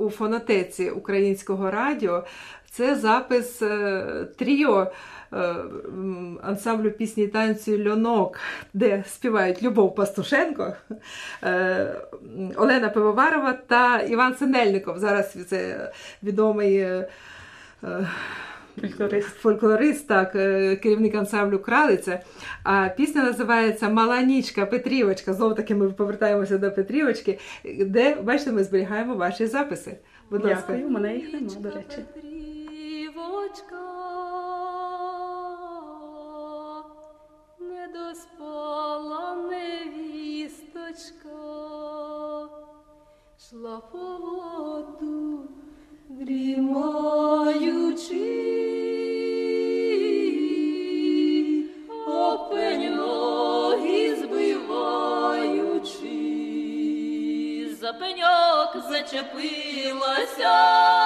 у фонотеці Українського радіо. Це запис тріо ансамблю пісні і танцю «Льонок», де співають Любов Пастушенко, Олена Пивоварова та Іван Синельников. Зараз це відомий фольклорист, так, керівник ансамблю «Кралиця». А пісня називається «Мала нічка, Петрівочка». Знову таки ми повертаємося до Петрівочки, де, бачите, ми зберігаємо ваші записи. Будь ласка. Дякую, у мене їх нема, до речі. Петрівочка, не доспала невісточка, шла по воду, дрімаючи, об пеньоги збиваючи, за пеньок зачепилася.